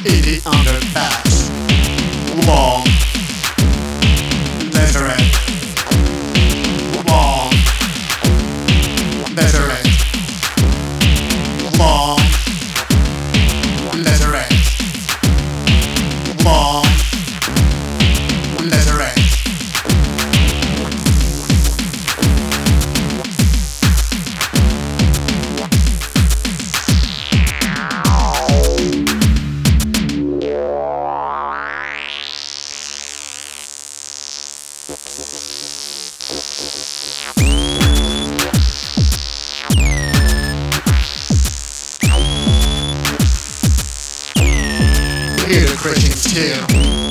in the underpass. Long lettering. Long lettering. Long lettering. Long lettering. Hear the crashing steel.